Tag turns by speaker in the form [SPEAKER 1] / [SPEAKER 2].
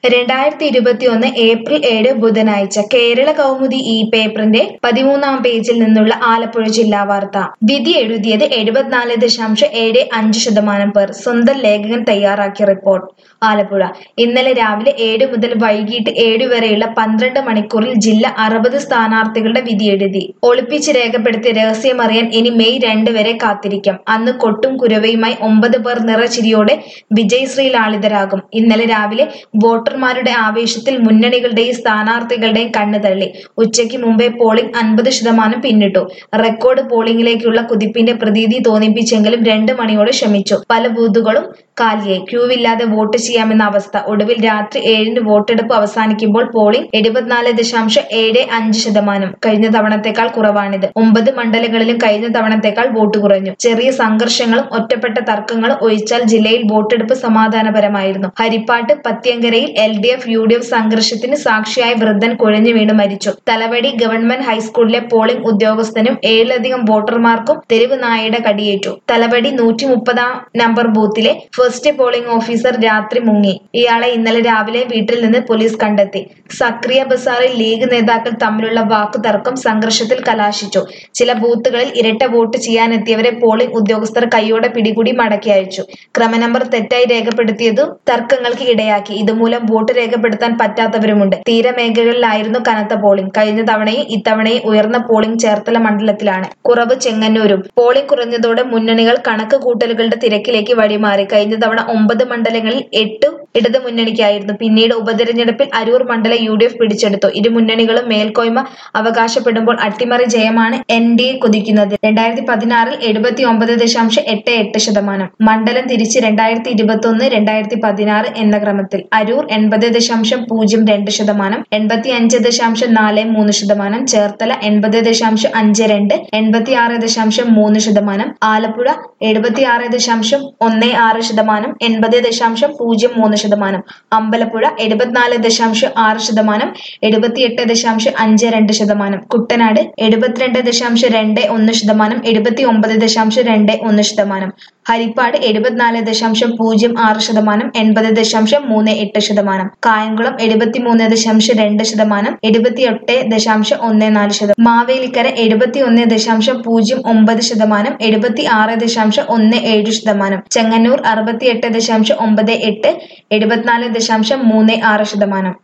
[SPEAKER 1] 2021 April 7 ബുധനാഴ്ച കേരള കൗമുദി ഈ പേപ്പറിന്റെ 13-ാം പേജിൽ നിന്നുള്ള ആലപ്പുഴ ജില്ലാ വാർത്ത. വിധി എഴുതിയത് 74.75% പേർ. സ്വന്തം ലേഖകൻ തയ്യാറാക്കിയ റിപ്പോർട്ട്. ആലപ്പുഴ. ഇന്നലെ രാവിലെ 7 മുതൽ വൈകിട്ട് 7 വരെയുള്ള 12 മണിക്കൂറിൽ ജില്ല 60 സ്ഥാനാർത്ഥികളുടെ വിധി എഴുതി. ഒളിപ്പിച്ച് രേഖപ്പെടുത്തിയ രഹസ്യമറിയാൻ ഇനി മെയ് 2 വരെ കാത്തിരിക്കാം. അന്ന് കൊട്ടും കുരവയുമായി 9 പേർ നിറചിരിയോടെ വിജയശ്രീ ലാളിതരാകും. ഇന്നലെ രാവിലെ വോട്ടർമാരുടെ ആവേശത്തിൽ മുന്നണികളുടെയും സ്ഥാനാർത്ഥികളുടെയും കണ്ണ് തള്ളി. ഉച്ചയ്ക്ക് മുമ്പേ പോളിംഗ് 50% പിന്നിട്ടു. റെക്കോർഡ് പോളിംഗിലേക്കുള്ള കുതിപ്പിന്റെ പ്രതീതി തോന്നിപ്പിച്ചെങ്കിലും 2 മണിയോടെ ശമിച്ചു. പല ബൂത്തുകളും കാലിയായി. ക്യൂവില്ലാതെ വോട്ട് ചെയ്യാമെന്ന അവസ്ഥ. ഒടുവിൽ രാത്രി 7-ന് വോട്ടെടുപ്പ് അവസാനിക്കുമ്പോൾ പോളിംഗ് 74.75%. കഴിഞ്ഞ തവണത്തേക്കാൾ കുറവാണിത്. 9 മണ്ഡലങ്ങളിലും കഴിഞ്ഞ തവണത്തേക്കാൾ വോട്ട് കുറഞ്ഞു. ചെറിയ സംഘർഷങ്ങളും ഒറ്റപ്പെട്ട തർക്കങ്ങളും ഒഴിച്ചാൽ ജില്ലയിൽ വോട്ടെടുപ്പ് സമാധാനപരമായിരുന്നു. ഹരിപ്പാട്ട് പത്യങ്കരയിൽ LDF UDF സംഘർഷത്തിന് സാക്ഷിയായ വൃദ്ധൻ കുഴഞ്ഞു വീണ് മരിച്ചു. തലവടി ഗവൺമെന്റ് ഹൈസ്കൂളിലെ പോളിംഗ് ഉദ്യോഗസ്ഥനും 7ലധികം വോട്ടർമാർക്കും തെരുവ് നായയുടെ കടിയേറ്റു. തലവടി 130-ാം നമ്പർ ബൂത്തിലെ ഫസ്റ്റ് പോളിംഗ് ഓഫീസർ രാത്രി മുങ്ങി. ഇയാളെ ഇന്നലെ രാവിലെ വീട്ടിൽ നിന്ന് പോലീസ് കണ്ടെത്തി. സക്രിയ ബസാറിൽ ലീഗ് നേതാക്കൾ തമ്മിലുള്ള വാക്കുതർക്കം സംഘർഷത്തിൽ കലാശിച്ചു. ചില ബൂത്തുകളിൽ ഇരട്ട വോട്ട് ചെയ്യാനെത്തിയവരെ പോളിംഗ് ഉദ്യോഗസ്ഥർ കൈയോടെ പിടികൂടി മടക്കി അയച്ചു. ക്രമനമ്പർ തെറ്റായി രേഖപ്പെടുത്തിയതും തർക്കങ്ങൾക്ക് ഇടയാക്കി. ഇതുമൂലം വോട്ട് രേഖപ്പെടുത്താൻ പറ്റാത്തവരുമുണ്ട്. തീരമേഖലകളിലായിരുന്നു കനത്ത പോളിംഗ്. കഴിഞ്ഞ തവണയും ഇത്തവണയും ഉയർന്ന പോളിംഗ് ചേർത്തല മണ്ഡലത്തിലാണ്. കുറവ് ചെങ്ങന്നൂരും. പോളിംഗ് കുറഞ്ഞതോടെ മുന്നണികൾ കണക്ക് കൂട്ടലുകളുടെ തിരക്കിലേക്ക് വഴിമാറി. കഴിഞ്ഞ തവണ 9 മണ്ഡലങ്ങളിൽ 8 ഇടത് മുന്നണിക്കായിരുന്നു. പിന്നീട് ഉപതെരഞ്ഞെടുപ്പിൽ അരൂർ മണ്ഡലം UDF പിടിച്ചെടുത്തു. ഇരു മുന്നണികളും മേൽക്കോയ്മ അവകാശപ്പെടുമ്പോൾ അട്ടിമറി ജയമാണ് NDA കുതിക്കുന്നത്. 2016-ൽ 79.88%. മണ്ഡലം തിരിച്ച് 2021, 2016 എന്ന ക്രമത്തിൽ. അരൂർ 80.02%, 85.43%, ചേർത്തല 80.52%, 86.3%, ആലപ്പുഴ 76.16%, 80.03%, അമ്പലപ്പുഴ 74.6%, 78.52%, കുട്ടനാട് 72.21%, 79.21%, ഹരിപ്പാട് 74.06%, 80.38%, കായംകുളം 73.2%, 78.14%, മാവേലിക്കര 71.09%, 76.17%, ചെങ്ങന്നൂർ 68.98%, 74.36%.